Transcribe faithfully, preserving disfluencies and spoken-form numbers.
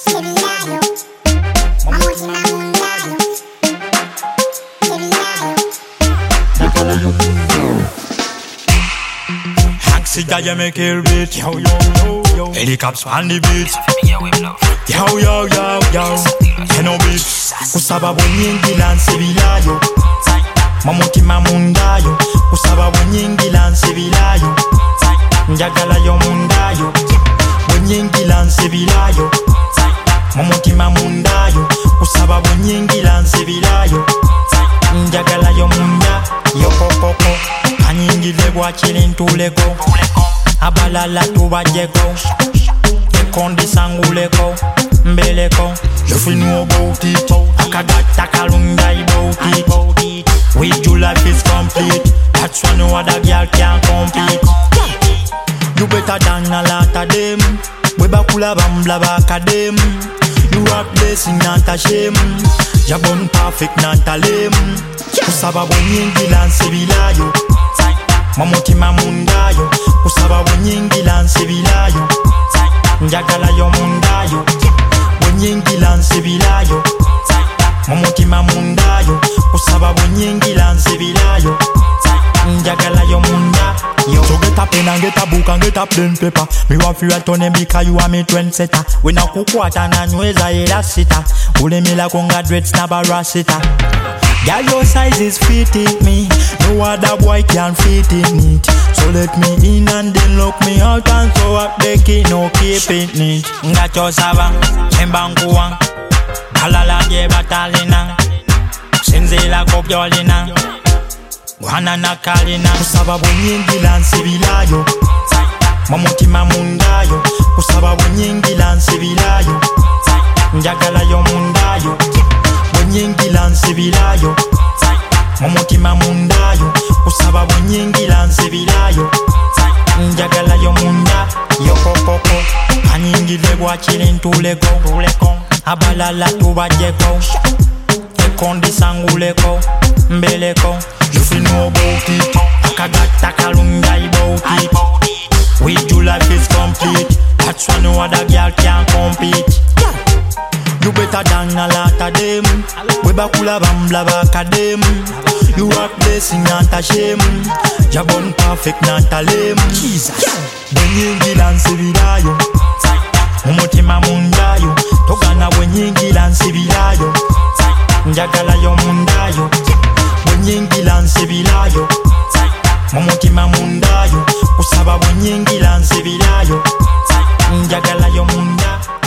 Sevillano, mamutima mundano, Sevillano. Haxida, you make it beat, yo yo yo yo. Helicopters on the beat, yo yo yo yo. Teno beat, kusaba bunyingi lan Sevillayo. Mamutima mundayo, kusaba bunyingi lan Sevillayo. Njagala yo mundayo, bunyingi lan Sevillayo. Mamutima mundayo, kusaba bunyingi lan Sevillayo. Njagala yo munda, yo kokoko. Kanyingile bwakiri ntuleko, abalala tubajeko, ekondi sanguleko, mbeleko. You feel know about it, akagata kalunga about it. With you life is complete, that's why no other girl can compete. You better than a lot of them, we bakula bambla baka them. You are blessing not a shame, you born perfect not a lame. Kusaba bunyingi lan Sevillayo, mamutima mundayo. Kusaba bunyingi lan Sevillayo, njagala yo mundayo. Bunyingi lan Sevillayo, mamutima mundayo. Kusaba bunyingi lan Sevillayo, njagala yo munda. Yo. So get a pen and get a book and get a plain paper. Me want fi write on them because you are me trendsetter. When I cook water and nweza ela sita, ule mila konga dreads na barasita. Girl, your size is fitting me, no other boy can fit in it. So let me in and then lock me out and throw up the key, no keep it neat. Ngacho saba, chembanguang, balala je batalina, sinzela kobyolina, wana nakalina. Kusaba bunyingi lan Sevillayo, mamutima mundayo. Kusaba bunyingi lan Sevillayo, njagala yo mundayo. Bunyingi lan Sevillayo, mamutima mundayo. Kusaba bunyingi lan Sevillayo, njagala yo munda. Yo kokoko, kanyingile bwakiri ntuleko, abalala tubajeko, ekondi sanguleko, mbeleko. You feel know about it, akagata kalunga about it. With you life is complete, that's why no other girl can compete. You better than a lot of them, we bakula bambla baka them. You are blessing not a shame, you born perfect not a lame. Bunyingi lan Sevillayo, mamutima mundayo. Togana bunyingi lan Sevillayo, njagala yo mundayo. Bunyingi lan Sevillayo, mamutima mundayo. Kusaba bunyingi lan Sevillayo, njagala yo munda.